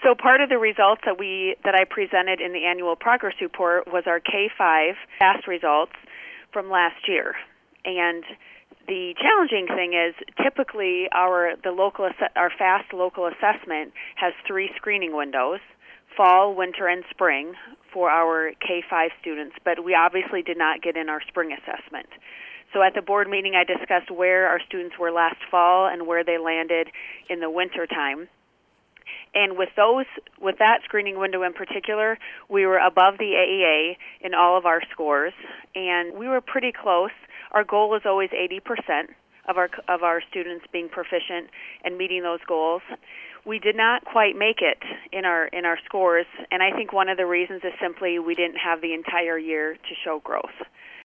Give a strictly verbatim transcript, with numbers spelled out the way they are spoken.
So part of the results that we that I presented in the annual progress report was our K five FAST results from last year. And the challenging thing is typically our the local our FAST local assessment has three screening windows: fall, winter, and spring for our K five students, but we obviously did not get in our spring assessment. So at the board meeting, I discussed where our students were last fall and where they landed in the winter time. And with those, with that screening window in particular, we were above the A E A in all of our scores, and we were pretty close. Our goal is always eighty percent of our of our students being proficient and meeting those goals. We did not quite make it in our in our scores, and I think one of the reasons is simply we didn't have the entire year to show growth.